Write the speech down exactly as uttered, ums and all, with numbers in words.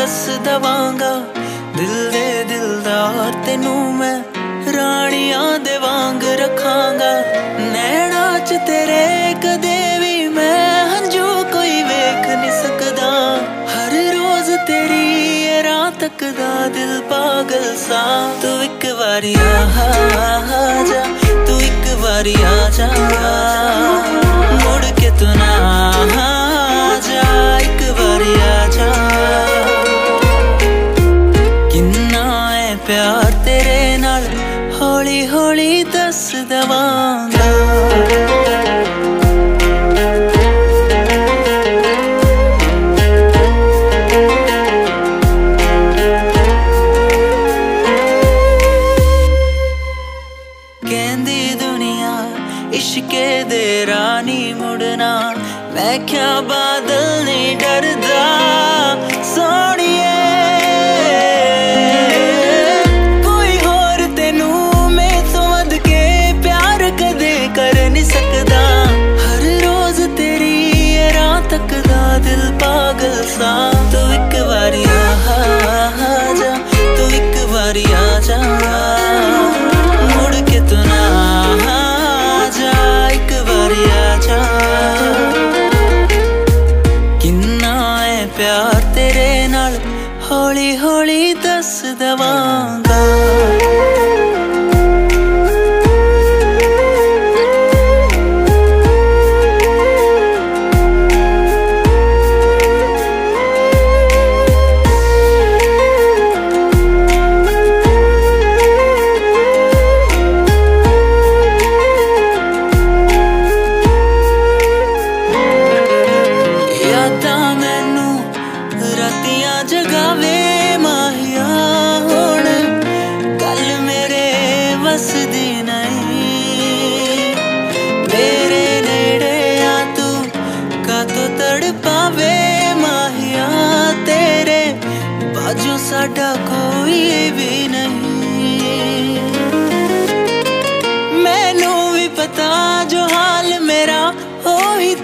दस दवांगा दिल दे दिलदार तेनू मैं रानियां दे वांग रखांगा। नैना च तेरे कदे भी मैं हंजू कोई वेख नहीं सकदा। हर रोज तेरी ये रात तकदा दिल पागल सा। तू एक बारी आ जा, तू एक बारी आ जा, मुड़ के तू ना जा, एक बारी आ जा। किन्ना है प्यार तेरे नाल हौली हौली दस दवांगा। कहंदी दुनिया इश्के दे रानी मुड़ना, मैं क्या बादल नहीं डरदा सोनिए। कोई होर तेनू मैं तो वध के प्यार कदे कर नहीं सकदा। हर रोज तेरी ये रात तकदा दिल पागल सा। तू एक बारी आ जा, तू एक बारी आ जा, मुड़ के तू ना जा, एक बारी आ जा। किन्ना है प्यार तेरे नाल हौली हौली दस दवांगा। रातियां जगावे माहिया हुण गल मेरे बस दी नहीं। मेरे नेड़े आ तू कातों तड़पावे माहिया, तेरे बाजू साडा कोई भी नहीं। मैनू भी पता जो हाल मेरा हो ही